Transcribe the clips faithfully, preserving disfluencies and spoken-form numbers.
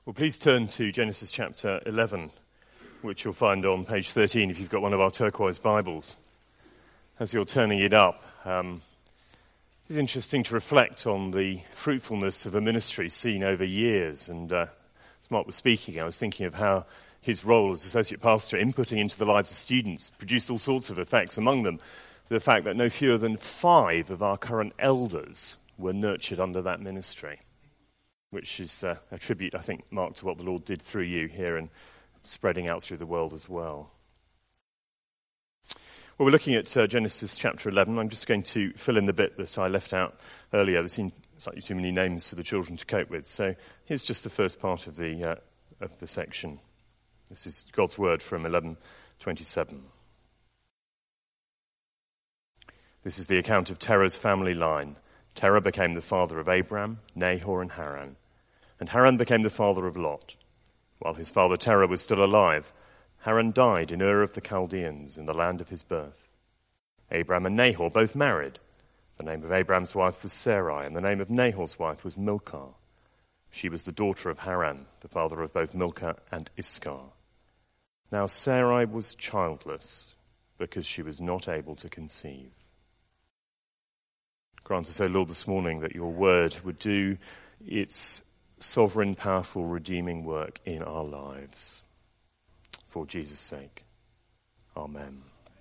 Well, please turn to Genesis chapter eleven, which you'll find on page thirteen if you've got one of our turquoise Bibles. As you're turning it up, um, it's interesting to reflect on the fruitfulness of a ministry seen over years. And uh, as Mark was speaking, I was thinking of how his role as associate pastor, inputting into the lives of students, produced all sorts of effects, among them the fact that no fewer than five of our current elders were nurtured under that ministry, which is uh, a tribute, I think, Mark, to what the Lord did through you here and spreading out through the world as well. Well, we're looking at uh, Genesis chapter eleven. I'm just going to fill in the bit that I left out earlier. There seemed slightly too many names for the children to cope with. So here's just the first part of the uh, of the section. This is God's word from eleven twenty-seven. This is the account of Terah's family line. Terah became the father of Abram, Nahor, and Haran. And Haran became the father of Lot. While his father Terah was still alive, Haran died in Ur of the Chaldeans, in the land of his birth. Abram and Nahor both married. The name of Abram's wife was Sarai, and the name of Nahor's wife was Milcah. She was the daughter of Haran, the father of both Milcah and Iscah. Now Sarai was childless, because she was not able to conceive. Grant us, O Lord, this morning that your word would do its sovereign, powerful, redeeming work in our lives. For Jesus' sake. Amen.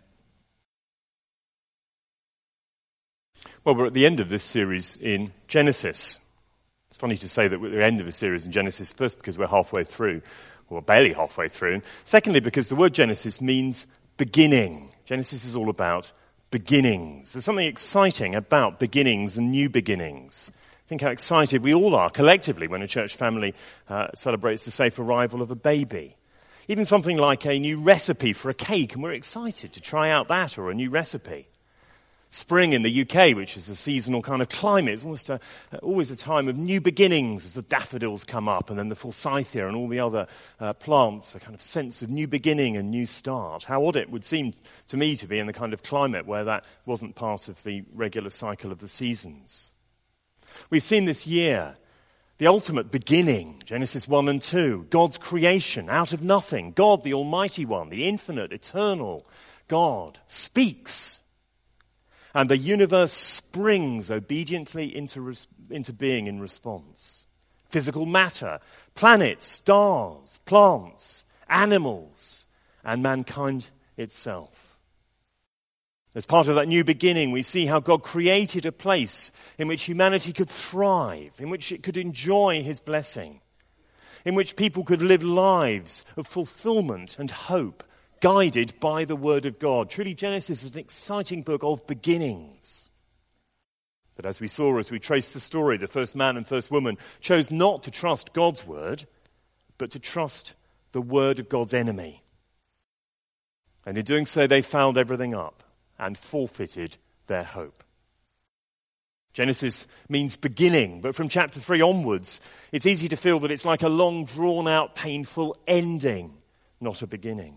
Well, we're at the end of this series in Genesis. It's funny to say that we're at the end of a series in Genesis, first because we're halfway through, or barely halfway through, and secondly because the word Genesis means beginning. Genesis is all about beginnings. There's something exciting about beginnings and new beginnings. Think how excited we all are collectively when a church family uh, celebrates the safe arrival of a baby. Even something like a new recipe for a cake, and we're excited to try out that or a new recipe. Spring in the U K, which is a seasonal kind of climate, is almost a, always a time of new beginnings as the daffodils come up and then the forsythia and all the other uh, plants, a kind of sense of new beginning and new start. How odd it would seem to me to be in the kind of climate where that wasn't part of the regular cycle of the seasons. We've seen this year the ultimate beginning, Genesis one and two, God's creation out of nothing. God, the Almighty One, the infinite, eternal God, speaks. And the universe springs obediently into, res- into being in response. Physical matter, planets, stars, plants, animals, and mankind itself. As part of that new beginning, we see how God created a place in which humanity could thrive, in which it could enjoy his blessing, in which people could live lives of fulfillment and hope, guided by the Word of God. Truly, Genesis is an exciting book of beginnings. But as we saw as we traced the story, the first man and first woman chose not to trust God's Word, but to trust the Word of God's enemy. And in doing so, they fouled everything up and forfeited their hope. Genesis means beginning, but from chapter three onwards, it's easy to feel that it's like a long, drawn-out, painful ending, not a beginning.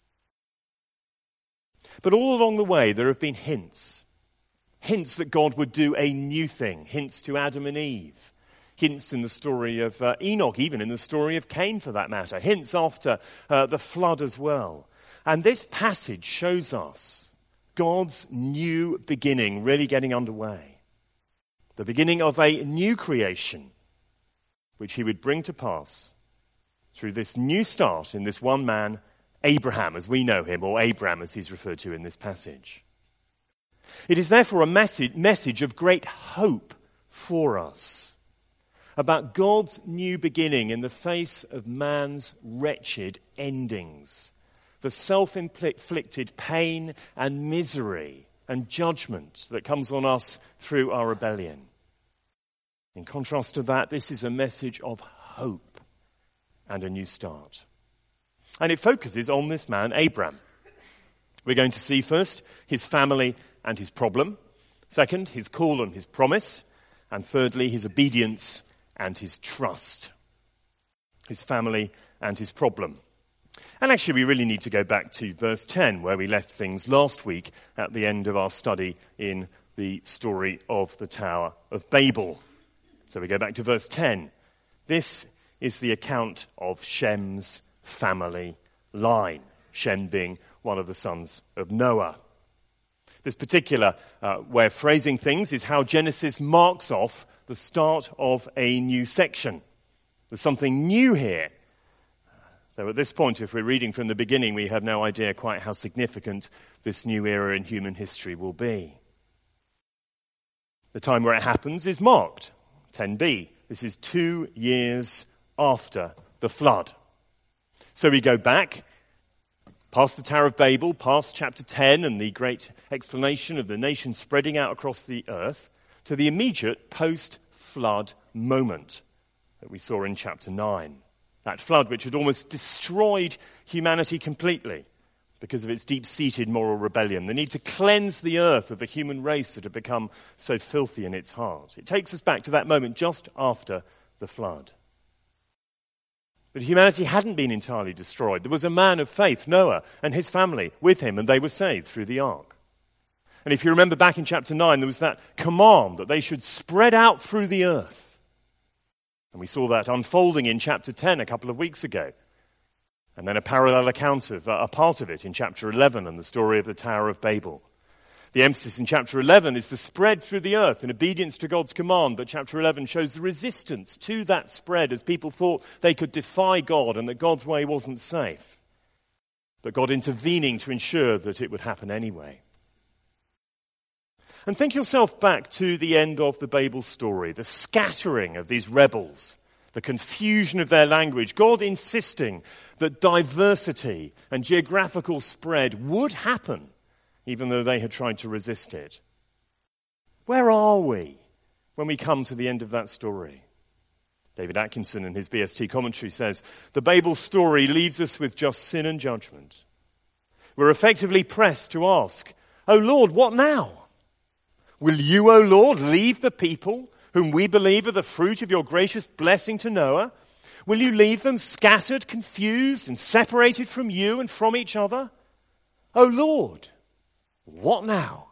But all along the way, there have been hints. Hints that God would do a new thing. Hints to Adam and Eve. Hints in the story of uh, Enoch, even in the story of Cain for that matter. Hints after uh, the flood as well. And this passage shows us God's new beginning really getting underway. The beginning of a new creation, which he would bring to pass through this new start in this one man, Abraham, as we know him, or Abram, as he's referred to in this passage. It is therefore a message, message of great hope for us about God's new beginning in the face of man's wretched endings, the self-inflicted pain and misery and judgment that comes on us through our rebellion. In contrast to that, this is a message of hope and a new start. And it focuses on this man, Abram. We're going to see first his family and his problem. Second, his call and his promise. And thirdly, his obedience and his trust. His family and his problem. And actually, we really need to go back to verse ten, where we left things last week at the end of our study in the story of the Tower of Babel. So we go back to verse ten. This is the account of Shem's family line, Shem being one of the sons of Noah. This particular uh, way of phrasing things is how Genesis marks off the start of a new section. There's something new here. Though at this point, if we're reading from the beginning, we have no idea quite how significant this new era in human history will be. The time where it happens is marked, ten b. This is two years after the flood. So we go back past the Tower of Babel, past chapter ten and the great explanation of the nation spreading out across the earth, to the immediate post-flood moment that we saw in chapter nine. That flood which had almost destroyed humanity completely because of its deep-seated moral rebellion, the need to cleanse the earth of the human race that had become so filthy in its heart. It takes us back to that moment just after the flood. But humanity hadn't been entirely destroyed. There was a man of faith, Noah, and his family with him, and they were saved through the ark. And if you remember back in chapter nine, there was that command that they should spread out through the earth. And we saw that unfolding in chapter ten a couple of weeks ago. And then a parallel account of uh, a part of it in chapter eleven and the story of the Tower of Babel. The emphasis in chapter eleven is the spread through the earth in obedience to God's command, but chapter eleven shows the resistance to that spread as people thought they could defy God and that God's way wasn't safe. But God intervening to ensure that it would happen anyway. And think yourself back to the end of the Babel story, the scattering of these rebels, the confusion of their language, God insisting that diversity and geographical spread would happen, even though they had tried to resist it. Where are we when we come to the end of that story? David Atkinson in his B S T commentary says, the Babel story leaves us with just sin and judgment. We're effectively pressed to ask, "Oh Lord, what now? Will you, O Lord, leave the people whom we believe are the fruit of your gracious blessing to Noah? Will you leave them scattered, confused, and separated from you and from each other? O Lord, what now?"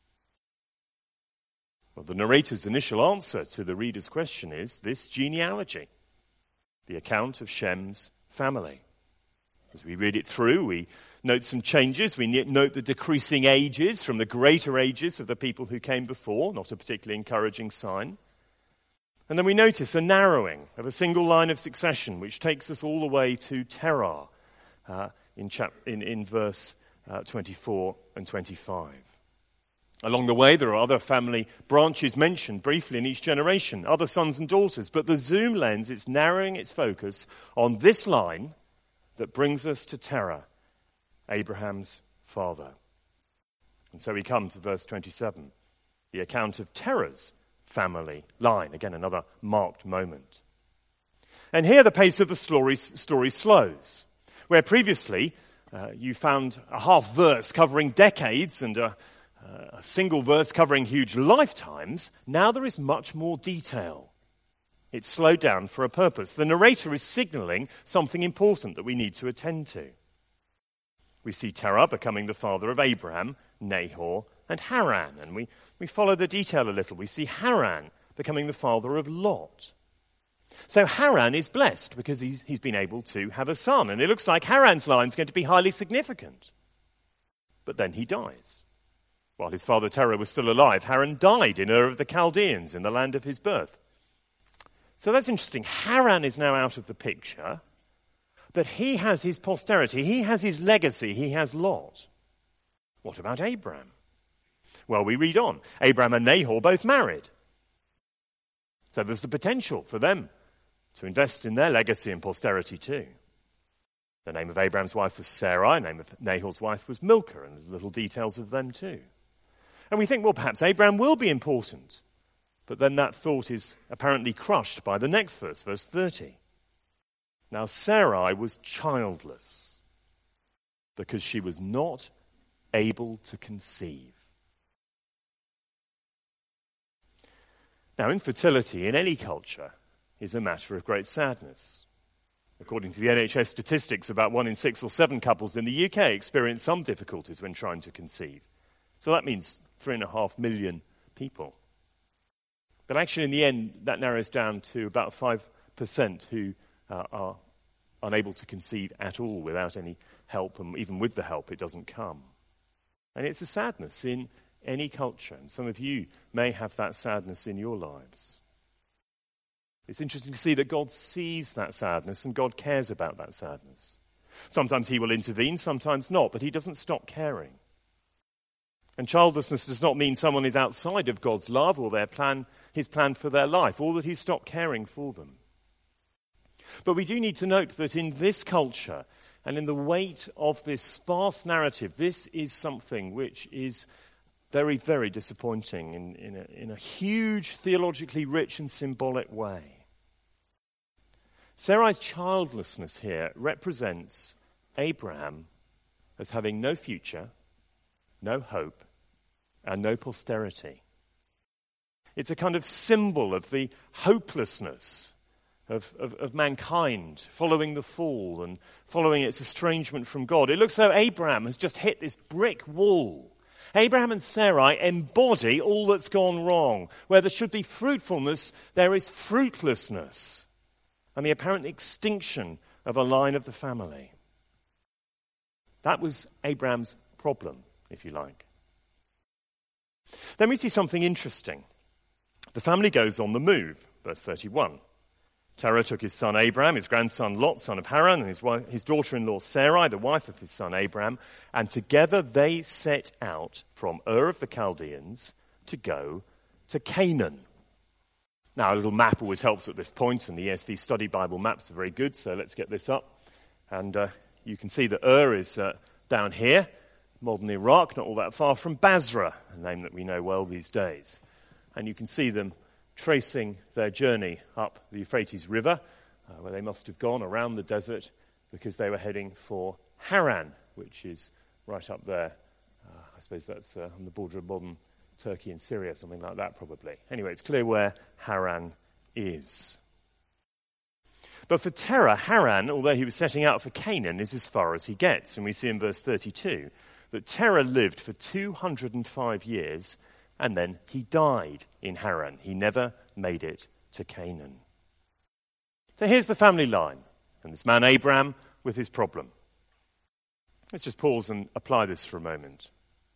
Well, the narrator's initial answer to the reader's question is this genealogy, the account of Shem's family. As we read it through, we note some changes. We note the decreasing ages from the greater ages of the people who came before, not a particularly encouraging sign. And then we notice a narrowing of a single line of succession, which takes us all the way to Terah uh, in, chap- in, in verse uh, twenty-four and twenty-five. Along the way, there are other family branches mentioned briefly in each generation, other sons and daughters, but the zoom lens is narrowing its focus on this line that brings us to Terah, Abraham's father. And so we come to verse twenty-seven, the account of Terah's family line. Again, another marked moment. And here the pace of the story, story slows. Where previously uh, you found a half verse covering decades and a, a single verse covering huge lifetimes, now there is much more detail. It's slowed down for a purpose. The narrator is signaling something important that we need to attend to. We see Terah becoming the father of Abraham, Nahor, and Haran. And we, we follow the detail a little. We see Haran becoming the father of Lot. So Haran is blessed because he's, he's been able to have a son. And it looks like Haran's line is going to be highly significant. But then he dies. While his father Terah was still alive, Haran died in Ur of the Chaldeans in the land of his birth. So that's interesting. Haran is now out of the picture, but he has his posterity. He has his legacy. He has Lot. What about Abraham? Well, we read on. Abraham and Nahor both married. So there's the potential for them to invest in their legacy and posterity too. The name of Abraham's wife was Sarai. The name of Nahor's wife was Milcah, and there's little details of them too. And we think, well, perhaps Abraham will be important. But then that thought is apparently crushed by the next verse, verse thirty. Now Sarai was childless because she was not able to conceive. Now, infertility in any culture is a matter of great sadness. According to the N H S statistics, about one in six or seven couples in the U K experience some difficulties when trying to conceive. So that means three and a half million people. But actually, in the end, that narrows down to about five percent who uh, are unable to conceive at all without any help, and even with the help, it doesn't come. And it's a sadness in any culture, and some of you may have that sadness in your lives. It's interesting to see that God sees that sadness and God cares about that sadness. Sometimes he will intervene, sometimes not, but he doesn't stop caring. And childlessness does not mean someone is outside of God's love or their plan, his plan for their life, or that he's stopped caring for them. But we do need to note that in this culture and in the weight of this sparse narrative, this is something which is very, very disappointing in, in, a, in a huge, theologically rich and symbolic way. Sarai's childlessness here represents Abraham as having no future, no hope, and no posterity. It's a kind of symbol of the hopelessness Of, of, of mankind following the fall and following its estrangement from God. It looks as though Abraham has just hit this brick wall. Abraham and Sarai embody all that's gone wrong. Where there should be fruitfulness, there is fruitlessness and the apparent extinction of a line of the family. That was Abraham's problem, if you like. Then we see something interesting. The family goes on the move, verse thirty-one. Terah took his son Abraham, his grandson Lot, son of Haran, and his, wife, his daughter-in-law Sarai, the wife of his son Abraham, and together they set out from Ur of the Chaldeans to go to Canaan. Now, a little map always helps at this point, and the E S V Study Bible maps are very good, so let's get this up. And uh, you can see that Ur is uh, down here, modern Iraq, not all that far from Basra, a name that we know well these days. And you can see them tracing their journey up the Euphrates River, uh, where they must have gone around the desert because they were heading for Haran, which is right up there. Uh, I suppose that's uh, on the border of modern Turkey and Syria, something like that probably. Anyway, it's clear where Haran is. But for Terah, Haran, although he was setting out for Canaan, is as far as he gets. And we see in verse thirty-two that Terah lived for two hundred five years, and then he died in Haran. He never made it to Canaan. So here's the family line, and this man Abraham with his problem. Let's just pause and apply this for a moment.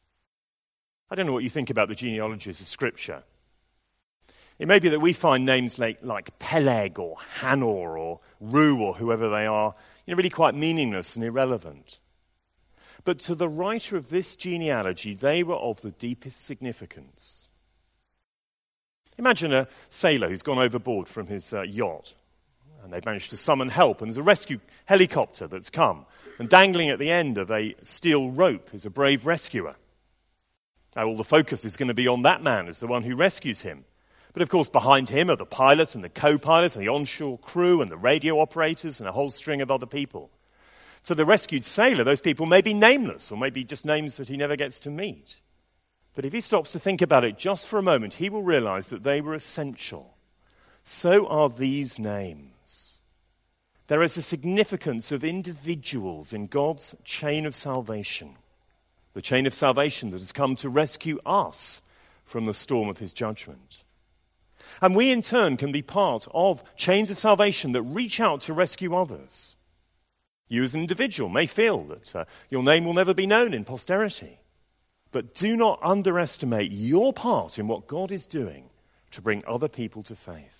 I don't know what you think about the genealogies of Scripture. It may be that we find names like, like Peleg or Hanor or Ru or whoever they are, you know, really quite meaningless and irrelevant. But to the writer of this genealogy, they were of the deepest significance. Imagine a sailor who's gone overboard from his uh, yacht, and they've managed to summon help, and there's a rescue helicopter that's come, and dangling at the end of a steel rope is a brave rescuer. Now all the focus is going to be on that man as the one who rescues him. But of course behind him are the pilot and the co-pilot and the onshore crew and the radio operators and a whole string of other people. So the rescued sailor, those people may be nameless, or maybe just names that he never gets to meet. But if he stops to think about it just for a moment, he will realize that they were essential. So are these names. There is a significance of individuals in God's chain of salvation. The chain of salvation that has come to rescue us from the storm of his judgment. And we in turn can be part of chains of salvation that reach out to rescue others. You as an individual may feel that uh, your name will never be known in posterity. But do not underestimate your part in what God is doing to bring other people to faith.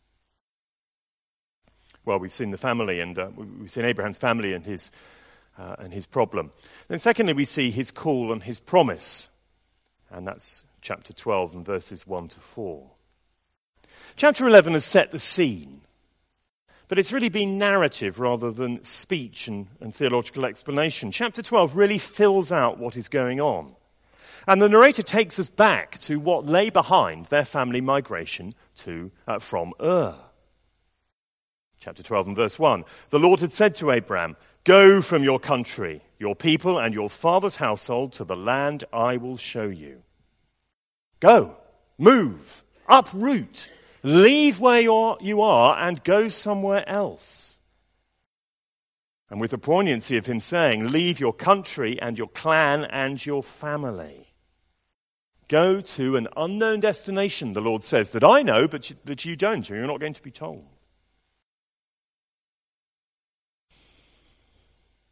Well, we've seen the family, and uh, we've seen Abraham's family and his uh, and his problem. Then secondly, we see his call and his promise. And that's chapter twelve and verses one to four. Chapter eleven has set the scene. But it's really been narrative rather than speech and, and theological explanation. Chapter twelve really fills out what is going on. And the narrator takes us back to what lay behind their family migration to uh, from Ur. Chapter twelve and verse one. The Lord had said to Abraham, "Go from your country, your people, and your father's household to the land I will show you." Go, move, uproot. Leave where you're, you are and go somewhere else. And with the poignancy of him saying, leave your country and your clan and your family. Go to an unknown destination, the Lord says, that I know, but you, that you don't, or you're not going to be told.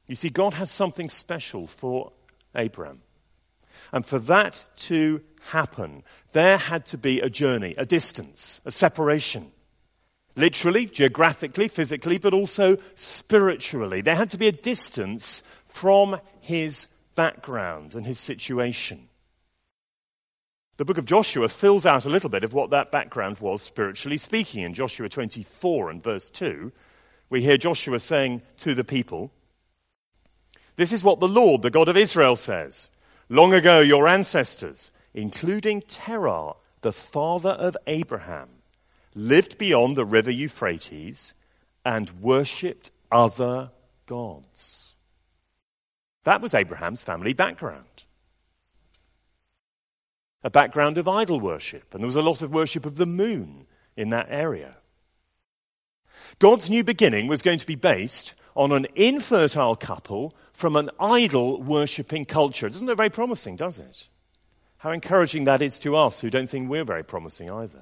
You see, God has something special for Abraham. And for that to happen, there had to be a journey, a distance, a separation. Literally, geographically, physically, but also spiritually. There had to be a distance from his background and his situation. The book of Joshua fills out a little bit of what that background was spiritually speaking. In Joshua twenty-four and verse two, we hear Joshua saying to the people, "This is what the Lord, the God of Israel, says. Long ago your ancestors, including Terah, the father of Abraham, lived beyond the river Euphrates and worshipped other gods." That was Abraham's family background. A background of idol worship, and there was a lot of worship of the moon in that area. God's new beginning was going to be based on an infertile couple from an idol worshipping culture. Doesn't look very promising, does it? How encouraging that is to us who don't think we're very promising either.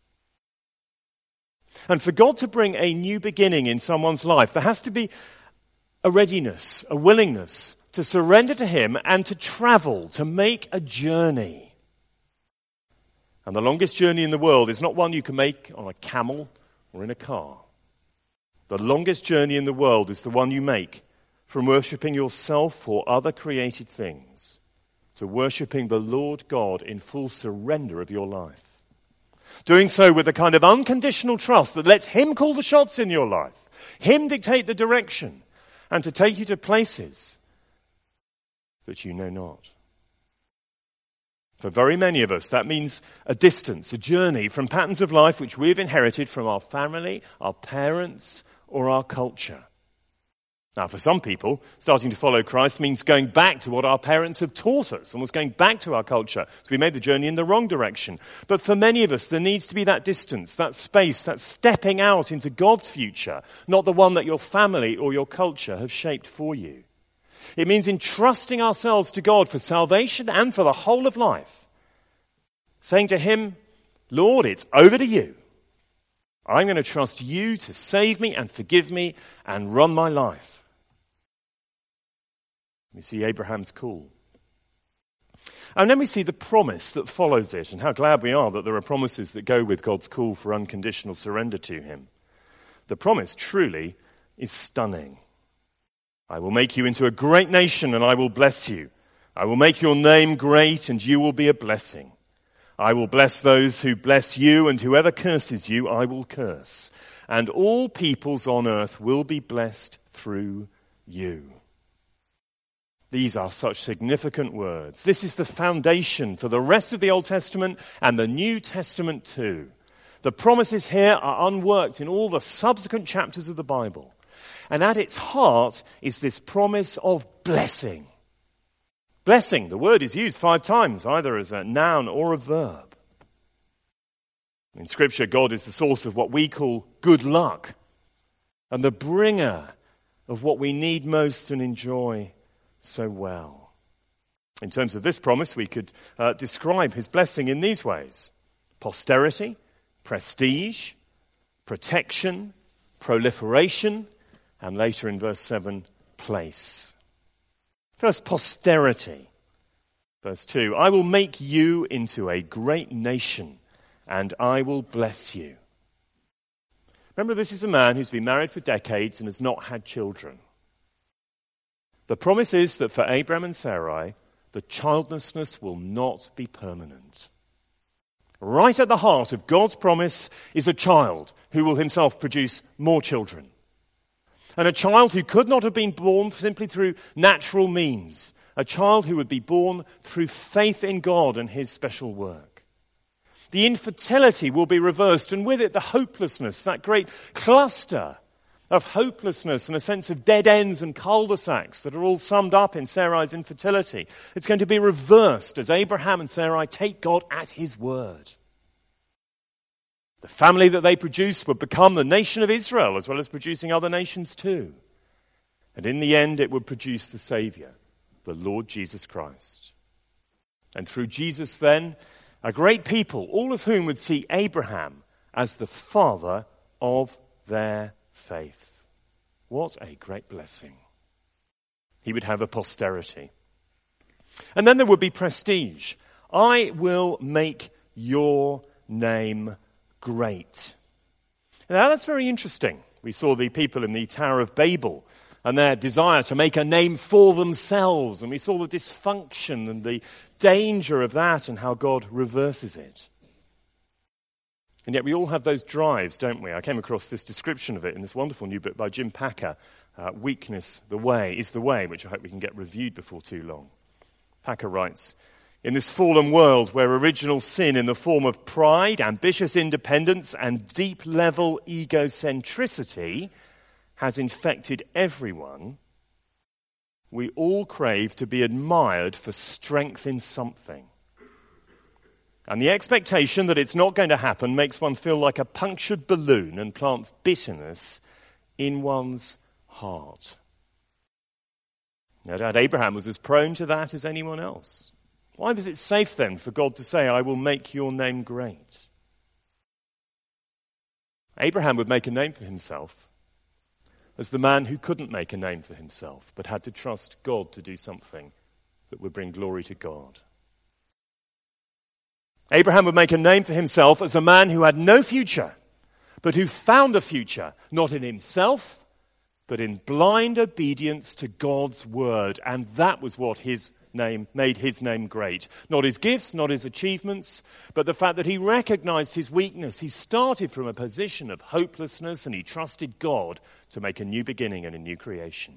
And for God to bring a new beginning in someone's life, there has to be a readiness, a willingness to surrender to him and to travel, to make a journey. And the longest journey in the world is not one you can make on a camel or in a car. The longest journey in the world is the one you make from worshipping yourself or other created things to worshipping the Lord God in full surrender of your life. Doing so with a kind of unconditional trust that lets him call the shots in your life, him dictate the direction, and to take you to places that you know not. For very many of us, that means a distance, a journey from patterns of life which we've inherited from our family, our parents, or our culture. Now, for some people, starting to follow Christ means going back to what our parents have taught us, almost going back to our culture. So we made the journey in the wrong direction. But for many of us, there needs to be that distance, that space, that stepping out into God's future, not the one that your family or your culture have shaped for you. It means entrusting ourselves to God for salvation and for the whole of life. Saying to him, "Lord, it's over to you. I'm going to trust you to save me and forgive me and run my life." We see Abraham's call. And then we see the promise that follows it, and how glad we are that there are promises that go with God's call for unconditional surrender to him. The promise truly is stunning. "I will make you into a great nation and I will bless you. I will make your name great and you will be a blessing. I will bless those who bless you, and whoever curses you I will curse. And all peoples on earth will be blessed through you." These are such significant words. This is the foundation for the rest of the Old Testament and the New Testament too. The promises here are unworked in all the subsequent chapters of the Bible. And at its heart is this promise of blessing. Blessing, the word is used five times, either as a noun or a verb. In Scripture, God is the source of what we call good luck and the bringer of what we need most and enjoy so well. In terms of this promise, we could uh, describe his blessing in these ways: posterity, prestige, protection, proliferation, and later in verse seven, place. First, posterity. Verse two, "I will make you into a great nation, and I will bless you." Remember, this is a man who's been married for decades and has not had children. The promise is that for Abraham and Sarai, the childlessness will not be permanent. Right at the heart of God's promise is a child who will himself produce more children. And a child who could not have been born simply through natural means. A child who would be born through faith in God and his special work. The infertility will be reversed, and with it the hopelessness, that great cluster of hopelessness and a sense of dead ends and cul-de-sacs that are all summed up in Sarai's infertility. It's going to be reversed as Abraham and Sarai take God at his word. The family that they produce would become the nation of Israel, as well as producing other nations too. And in the end, it would produce the Savior, the Lord Jesus Christ. And through Jesus then, a great people, all of whom would see Abraham as the father of their faith. What a great blessing. He would have a posterity. And then there would be prestige. I will make your name great. Now that's very interesting. We saw the people in the Tower of Babel and their desire to make a name for themselves. And we saw the dysfunction and the danger of that and how God reverses it. And yet we all have those drives, don't we? I came across this description of it in this wonderful new book by Jim Packer, uh, Weakness the Way is the Way, which I hope we can get reviewed before too long. Packer writes, in this fallen world where original sin in the form of pride, ambitious independence, and deep-level egocentricity has infected everyone, we all crave to be admired for strength in something. And the expectation that it's not going to happen makes one feel like a punctured balloon and plants bitterness in one's heart. No doubt Abraham was as prone to that as anyone else. Why was it safe then for God to say, I will make your name great? Abraham would make a name for himself as the man who couldn't make a name for himself, but had to trust God to do something that would bring glory to God. Abraham would make a name for himself as a man who had no future, but who found a future, not in himself, but in blind obedience to God's word. And that was what his name made his name great. Not his gifts, not his achievements, but the fact that he recognized his weakness. He started from a position of hopelessness and he trusted God to make a new beginning and a new creation.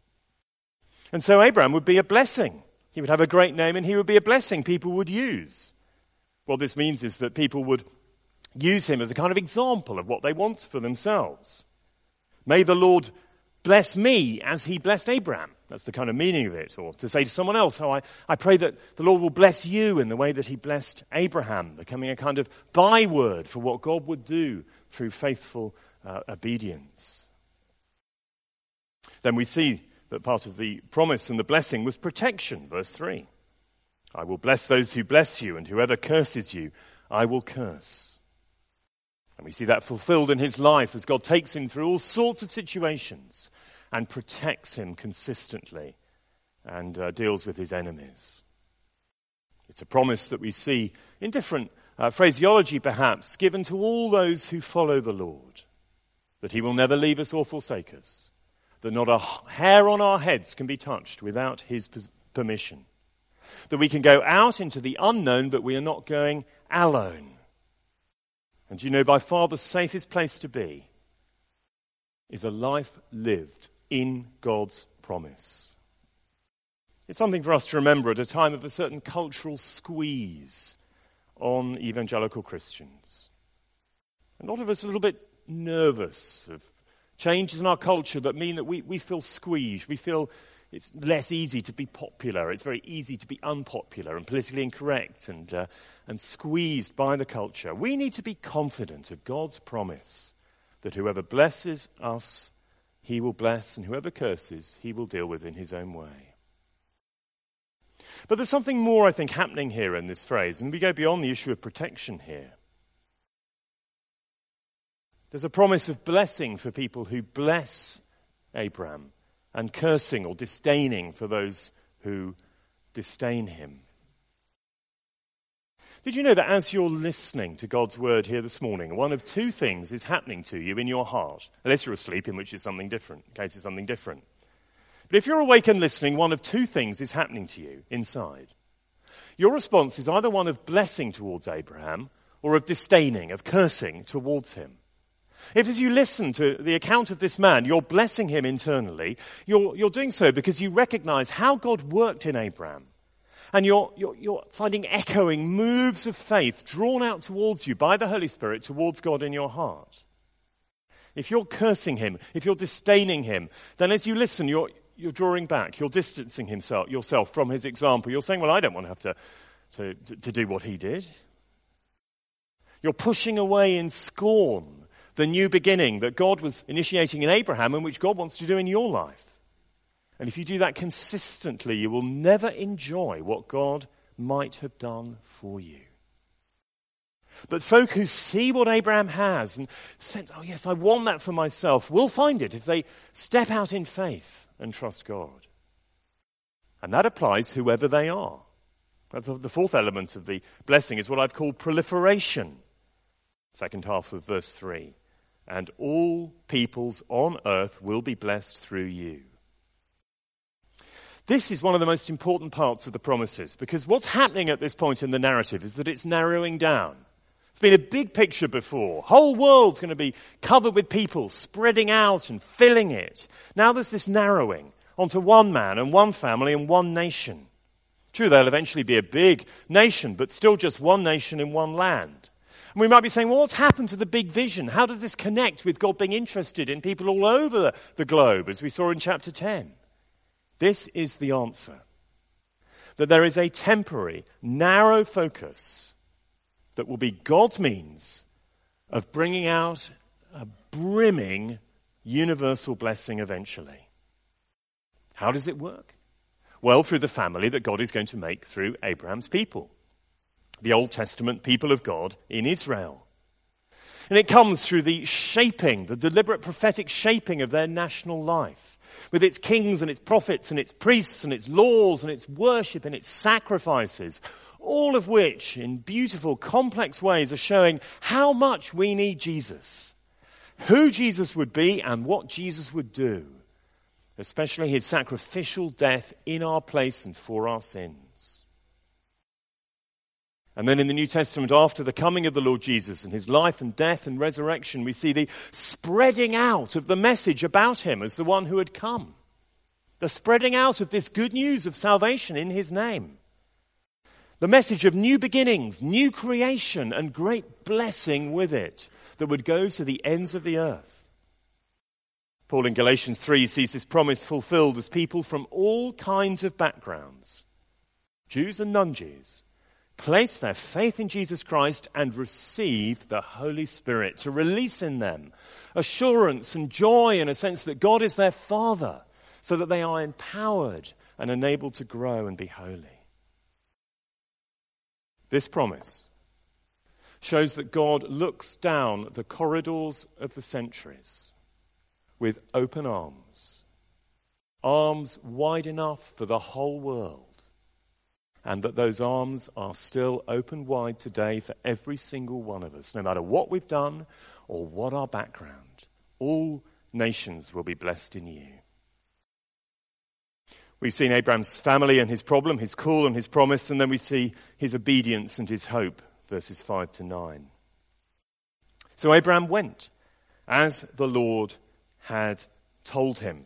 And so Abraham would be a blessing. He would have a great name and he would be a blessing people would use. What this means is that people would use him as a kind of example of what they want for themselves. May the Lord bless me as he blessed Abraham. That's the kind of meaning of it. Or to say to someone else, oh, I, I pray that the Lord will bless you in the way that he blessed Abraham, becoming a kind of byword for what God would do through faithful uh, obedience. Then we see that part of the promise and the blessing was protection, verse three. I will bless those who bless you, and whoever curses you, I will curse. And we see that fulfilled in his life as God takes him through all sorts of situations and protects him consistently and uh, deals with his enemies. It's a promise that we see in different uh, phraseology perhaps given to all those who follow the Lord, that he will never leave us or forsake us, that not a hair on our heads can be touched without his permission, that we can go out into the unknown, but we are not going alone. And you know, by far the safest place to be is a life lived in God's promise. It's something for us to remember at a time of a certain cultural squeeze on evangelical Christians. A lot of us are a little bit nervous of changes in our culture that mean that we, we feel squeezed. We feel it's less easy to be popular. It's very easy to be unpopular and politically incorrect and uh, and squeezed by the culture. We need to be confident of God's promise that whoever blesses us, he will bless, and whoever curses, he will deal with in his own way. But there's something more, I think, happening here in this phrase, and we go beyond the issue of protection here. There's a promise of blessing for people who bless Abraham, and cursing or disdaining for those who disdain him. Did you know that as you're listening to God's word here this morning, one of two things is happening to you in your heart? Unless you're asleep, in which is something different, in case it's something different. But if you're awake and listening, one of two things is happening to you inside. Your response is either one of blessing towards Abraham or of disdaining, of cursing towards him. If as you listen to the account of this man, you're blessing him internally, you're, you're doing so because you recognize how God worked in Abraham. And you're, you're, you're finding echoing moves of faith drawn out towards you by the Holy Spirit towards God in your heart. If you're cursing him, if you're disdaining him, then as you listen, you're, you're drawing back, you're distancing himself, yourself from his example. You're saying, well, I don't want to have to, to, to, to do what he did. You're pushing away in scorn the new beginning that God was initiating in Abraham and which God wants to do in your life. And if you do that consistently, you will never enjoy what God might have done for you. But folk who see what Abraham has and sense, oh yes, I want that for myself, will find it if they step out in faith and trust God. And that applies whoever they are. The fourth element of the blessing is what I've called proliferation. Second half of verse three. And all peoples on earth will be blessed through you. This is one of the most important parts of the promises, because what's happening at this point in the narrative is that it's narrowing down. It's been a big picture before. Whole world's going to be covered with people spreading out and filling it. Now there's this narrowing onto one man and one family and one nation. True, they'll eventually be a big nation, but still just one nation in one land. And we might be saying, well, what's happened to the big vision? How does this connect with God being interested in people all over the globe, as we saw in chapter ten? This is the answer. That there is a temporary, narrow focus that will be God's means of bringing out a brimming universal blessing eventually. How does it work? Well, through the family that God is going to make through Abraham's people, the Old Testament people of God in Israel. And it comes through the shaping, the deliberate prophetic shaping of their national life, with its kings and its prophets and its priests and its laws and its worship and its sacrifices, all of which in beautiful, complex ways are showing how much we need Jesus, who Jesus would be and what Jesus would do, especially his sacrificial death in our place and for our sins. And then in the New Testament, after the coming of the Lord Jesus and his life and death and resurrection, we see the spreading out of the message about him as the one who had come. The spreading out of this good news of salvation in his name. The message of new beginnings, new creation, and great blessing with it that would go to the ends of the earth. Paul in Galatians three sees this promise fulfilled as people from all kinds of backgrounds, Jews and non-Jews, place their faith in Jesus Christ and receive the Holy Spirit to release in them assurance and joy in a sense that God is their Father, so that they are empowered and enabled to grow and be holy. This promise shows that God looks down the corridors of the centuries with open arms, arms wide enough for the whole world, and that those arms are still open wide today for every single one of us, no matter what we've done or what our background. All nations will be blessed in you. We've seen Abraham's family and his problem, his call and his promise, and then we see his obedience and his hope, verses five to nine. So Abraham went as the Lord had told him.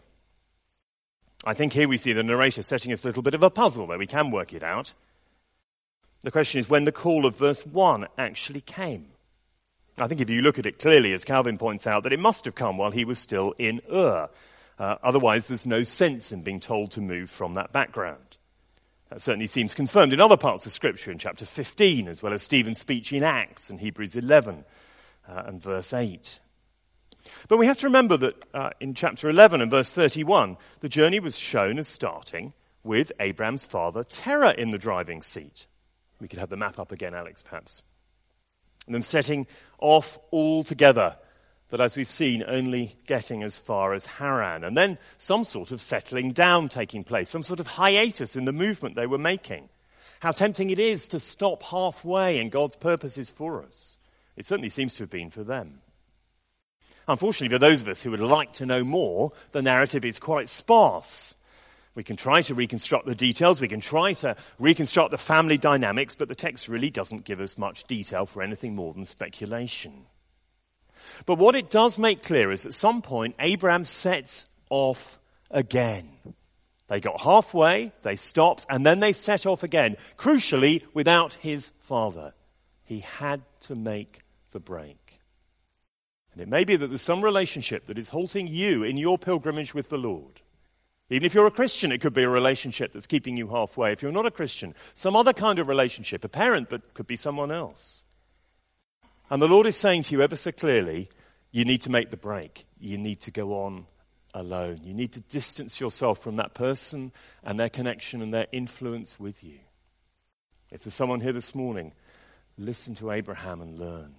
I think here we see the narrator setting us a little bit of a puzzle where we can work it out. The question is when the call of verse one actually came. I think if you look at it clearly, as Calvin points out, that it must have come while he was still in Ur. Uh, otherwise, there's no sense in being told to move from that background. That certainly seems confirmed in other parts of Scripture, in chapter fifteen, as well as Stephen's speech in Acts and Hebrews eleven uh, and verse eight. But we have to remember that uh, in chapter eleven and verse thirty-one, the journey was shown as starting with Abraham's father Terah in the driving seat. We could have the map up again, Alex, perhaps. And them setting off all together, but as we've seen, only getting as far as Haran. And then some sort of settling down taking place, some sort of hiatus in the movement they were making. How tempting it is to stop halfway in God's purposes for us. It certainly seems to have been for them. Unfortunately, for those of us who would like to know more, the narrative is quite sparse. We can try to reconstruct the details, we can try to reconstruct the family dynamics, but the text really doesn't give us much detail for anything more than speculation. But what it does make clear is at some point, Abraham sets off again. They got halfway, they stopped, and then they set off again, crucially without his father. He had to make the break. And it may be that there's some relationship that is halting you in your pilgrimage with the Lord. Even if you're a Christian, it could be a relationship that's keeping you halfway. If you're not a Christian, some other kind of relationship, a parent, but could be someone else. And the Lord is saying to you ever so clearly, you need to make the break. You need to go on alone. You need to distance yourself from that person and their connection and their influence with you. If there's someone here this morning, listen to Abraham and learn.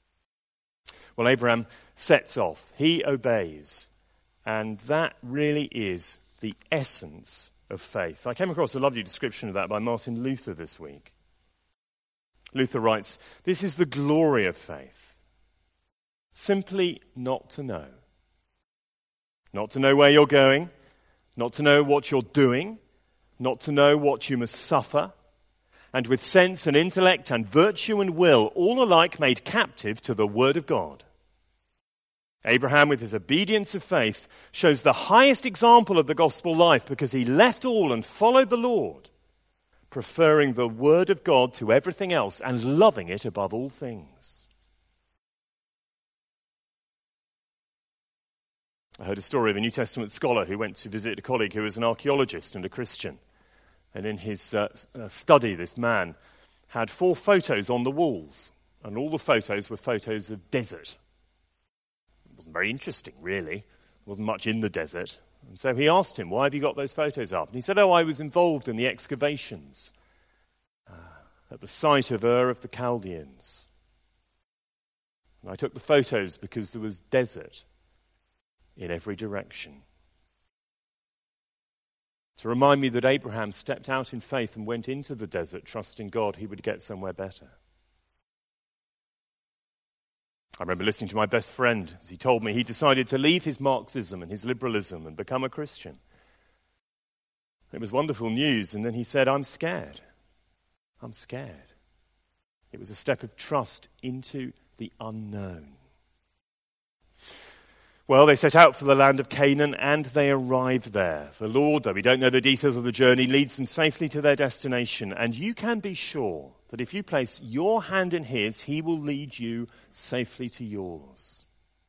Well, Abraham sets off. He obeys. And that really is the essence of faith. I came across a lovely description of that by Martin Luther this week. Luther writes, "This is the glory of faith. Simply not to know. Not to know where you're going, not to know what you're doing, not to know what you must suffer, and with sense and intellect and virtue and will, all alike made captive to the word of God. Abraham, with his obedience of faith, shows the highest example of the gospel life because he left all and followed the Lord, preferring the word of God to everything else and loving it above all things." I heard a story of a New Testament scholar who went to visit a colleague who was an archaeologist and a Christian. And in his uh, study, this man had four photos on the walls, and all the photos were photos of desert. It wasn't very interesting, really. There wasn't much in the desert. And so he asked him, "Why have you got those photos up?" And he said, "Oh, I was involved in the excavations uh, at the site of Ur of the Chaldeans. And I took the photos because there was desert in every direction. To remind me that Abraham stepped out in faith and went into the desert, trusting God he would get somewhere better." I remember listening to my best friend as he told me he decided to leave his Marxism and his liberalism and become a Christian. It was wonderful news, and then he said, "I'm scared. I'm scared." It was a step of trust into the unknown. Well, they set out for the land of Canaan, and they arrived there. The Lord, though we don't know the details of the journey, leads them safely to their destination. And you can be sure that if you place your hand in his, he will lead you safely to yours.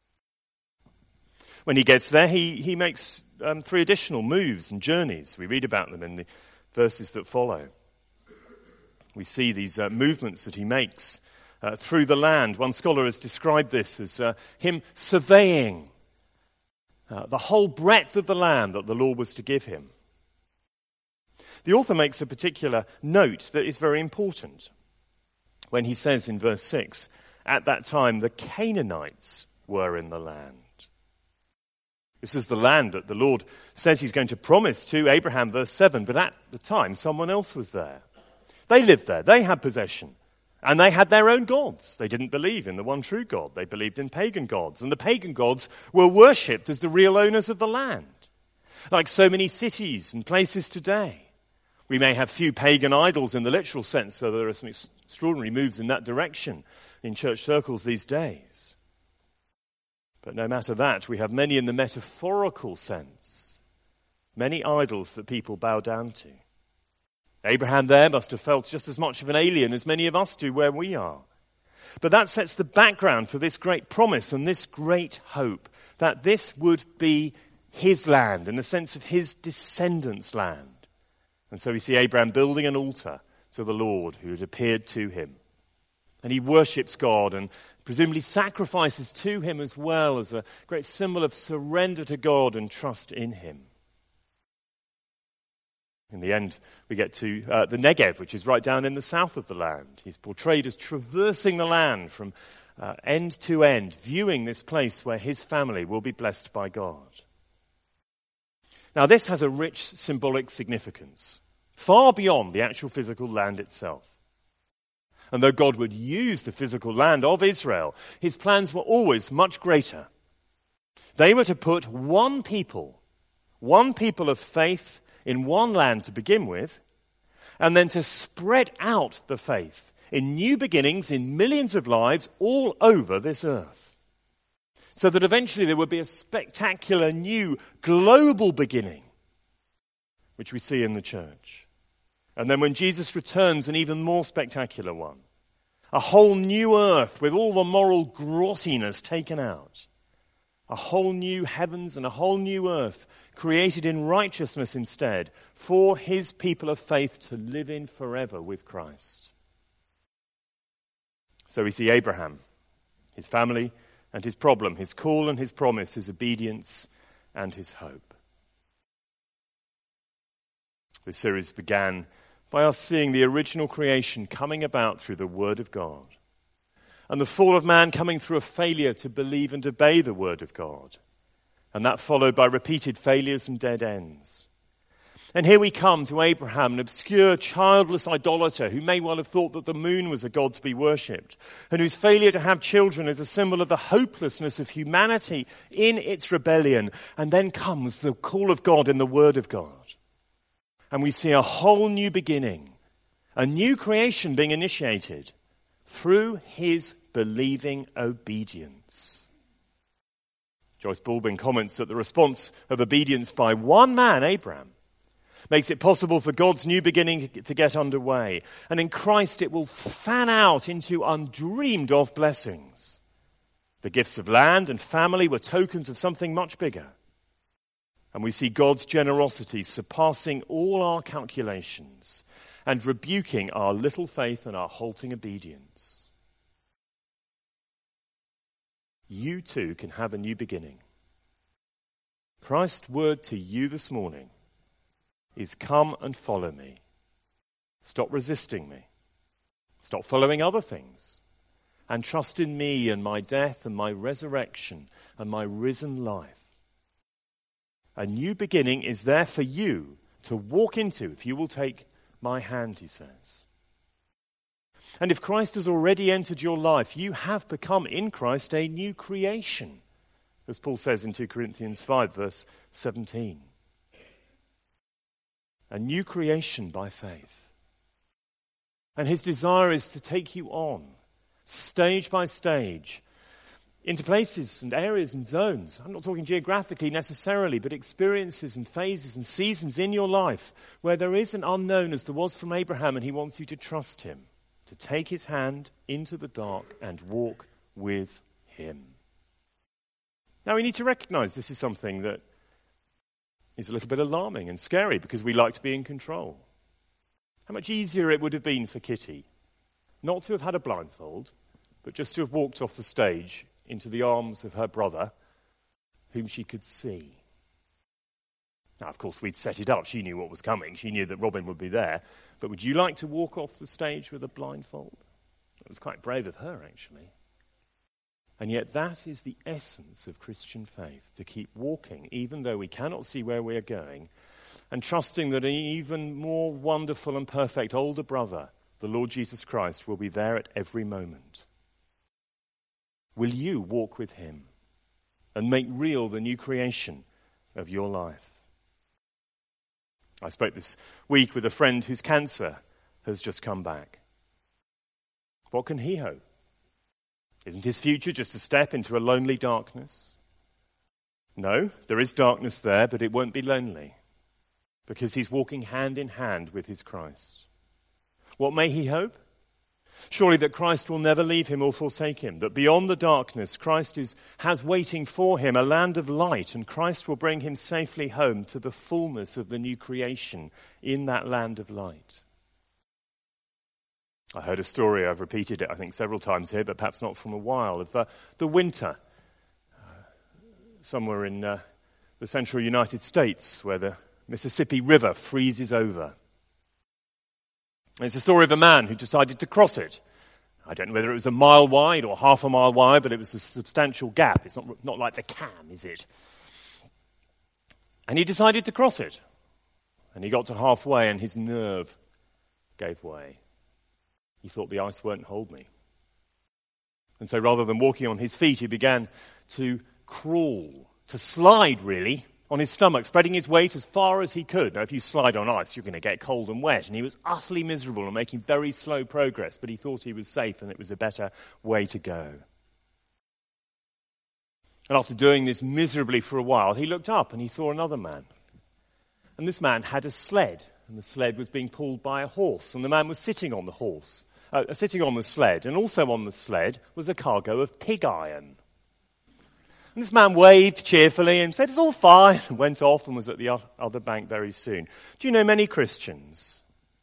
When he gets there, he, he makes um, three additional moves and journeys. We read about them in the verses that follow. We see these uh, movements that he makes uh, through the land. One scholar has described this as uh, him surveying Uh, the whole breadth of the land that the Lord was to give him. The author makes a particular note that is very important when he says in verse six, "At that time the Canaanites were in the land." This is the land that the Lord says he's going to promise to Abraham, verse seven, but at the time someone else was there. They lived there, they had possession. And they had their own gods. They didn't believe in the one true God. They believed in pagan gods. And the pagan gods were worshipped as the real owners of the land. Like so many cities and places today. We may have few pagan idols in the literal sense, so there are some extraordinary moves in that direction in church circles these days. But no matter that, we have many in the metaphorical sense. Many idols that people bow down to. Abraham there must have felt just as much of an alien as many of us do where we are. But that sets the background for this great promise and this great hope that this would be his land in the sense of his descendants' land. And so we see Abraham building an altar to the Lord who had appeared to him. And he worships God and presumably sacrifices to him as well as a great symbol of surrender to God and trust in him. In the end, we get to uh, the Negev, which is right down in the south of the land. He's portrayed as traversing the land from uh, end to end, viewing this place where his family will be blessed by God. Now, this has a rich symbolic significance, far beyond the actual physical land itself. And though God would use the physical land of Israel, his plans were always much greater. They were to put one people, one people of faith in one land to begin with, and then to spread out the faith in new beginnings, in millions of lives all over this earth. So that eventually there would be a spectacular new global beginning, which we see in the church. And then when Jesus returns, an even more spectacular one. A whole new earth with all the moral grottiness taken out. A whole new heavens and a whole new earth created in righteousness instead for his people of faith to live in forever with Christ. So we see Abraham, his family and his problem, his call and his promise, his obedience and his hope. This series began by us seeing the original creation coming about through the Word of God, and the fall of man coming through a failure to believe and obey the Word of God, and that followed by repeated failures and dead ends. And here we come to Abraham, an obscure, childless idolater who may well have thought that the moon was a god to be worshipped, and whose failure to have children is a symbol of the hopelessness of humanity in its rebellion. And then comes the call of God in the Word of God. And we see a whole new beginning, a new creation being initiated through his believing obedience. Joyce Baldwin comments that the response of obedience by one man, Abraham, makes it possible for God's new beginning to get underway. And in Christ it will fan out into undreamed of blessings. The gifts of land and family were tokens of something much bigger. And we see God's generosity surpassing all our calculations and rebuking our little faith and our halting obedience. You too can have a new beginning. Christ's word to you this morning is come and follow me. Stop resisting me. Stop following other things. And trust in me and my death and my resurrection and my risen life. A new beginning is there for you to walk into if you will take my hand, he says. And if Christ has already entered your life, you have become in Christ a new creation, as Paul says in two Corinthians five, verse seventeen. A new creation by faith. And his desire is to take you on, stage by stage, into places and areas and zones. I'm not talking geographically necessarily, but experiences and phases and seasons in your life where there is an unknown as there was from Abraham, and he wants you to trust him, to take his hand into the dark and walk with him. Now we need to recognize this is something that is a little bit alarming and scary because we like to be in control. How much easier it would have been for Kitty not to have had a blindfold, but just to have walked off the stage into the arms of her brother, whom she could see. Now, of course, we'd set it up. She knew what was coming. She knew that Robin would be there. But would you like to walk off the stage with a blindfold? It was quite brave of her, actually. And yet that is the essence of Christian faith, to keep walking, even though we cannot see where we are going, and trusting that an even more wonderful and perfect older brother, the Lord Jesus Christ, will be there at every moment. Will you walk with him and make real the new creation of your life? I spoke this week with a friend whose cancer has just come back. What can he hope? Isn't his future just a step into a lonely darkness? No, there is darkness there, but it won't be lonely because he's walking hand in hand with his Christ. What may he hope? Surely that Christ will never leave him or forsake him, that beyond the darkness, Christ is, has waiting for him a land of light, and Christ will bring him safely home to the fullness of the new creation in that land of light. I heard a story, I've repeated it I think several times here, but perhaps not from a while, of uh, the winter uh, somewhere in uh, the central United States where the Mississippi River freezes over. And it's a story of a man who decided to cross it. I don't know whether it was a mile wide or half a mile wide, but it was a substantial gap. It's not, not like the Cam, is it? And he decided to cross it. And he got to halfway and his nerve gave way. He thought the ice won't hold me. And so rather than walking on his feet, he began to crawl, to slide really, on his stomach, spreading his weight as far as he could. Now, if you slide on ice, you're going to get cold and wet. And he was utterly miserable and making very slow progress, but he thought he was safe and it was a better way to go. And after doing this miserably for a while, he looked up and he saw another man. And this man had a sled, and the sled was being pulled by a horse, and the man was sitting on the horse, uh, sitting on the sled, and also on the sled was a cargo of pig iron. And this man waved cheerfully and said, "It's all fine," and went off and was at the other bank very soon. Do you know many Christians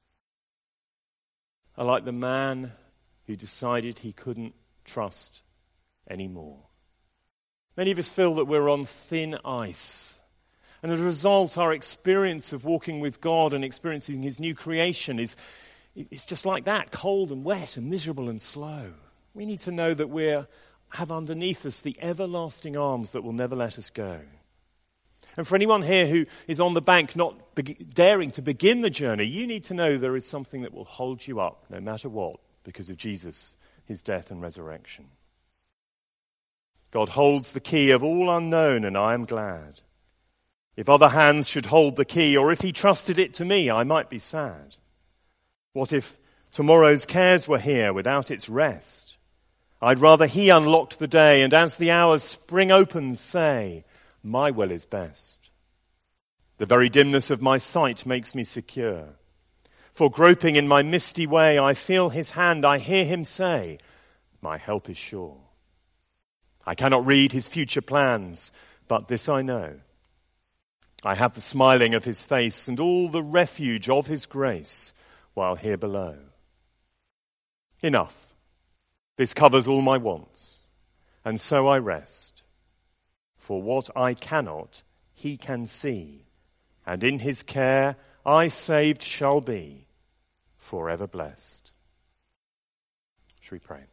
are like the man who decided he couldn't trust anymore? Many of us feel that we're on thin ice. And as a result, our experience of walking with God and experiencing his new creation is it's just like that, cold and wet and miserable and slow. We need to know that we have underneath us the everlasting arms that will never let us go. And for anyone here who is on the bank not be- daring to begin the journey, you need to know there is something that will hold you up no matter what because of Jesus, his death and resurrection. God holds the key of all unknown, and I am glad. If other hands should hold the key, or if he trusted it to me, I might be sad. What if tomorrow's cares were here without its rest? I'd rather he unlocked the day, and as the hours spring open, say, my will is best. The very dimness of my sight makes me secure. For groping in my misty way, I feel his hand, I hear him say, my help is sure. I cannot read his future plans, but this I know. I have the smiling of his face and all the refuge of his grace while here below. Enough. This covers all my wants, and so I rest. For what I cannot, he can see, and in his care I saved shall be, forever blessed. Shall we pray?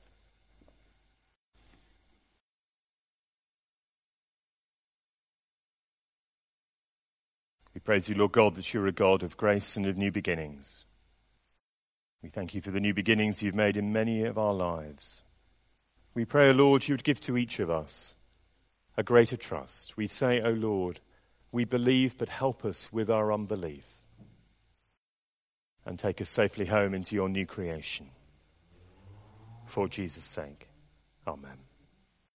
We praise you, Lord God, that you're a God of grace and of new beginnings. We thank you for the new beginnings you've made in many of our lives. We pray, O Lord, you would give to each of us a greater trust. We say, O Lord, we believe, but help us with our unbelief. And take us safely home into your new creation. For Jesus' sake. Amen.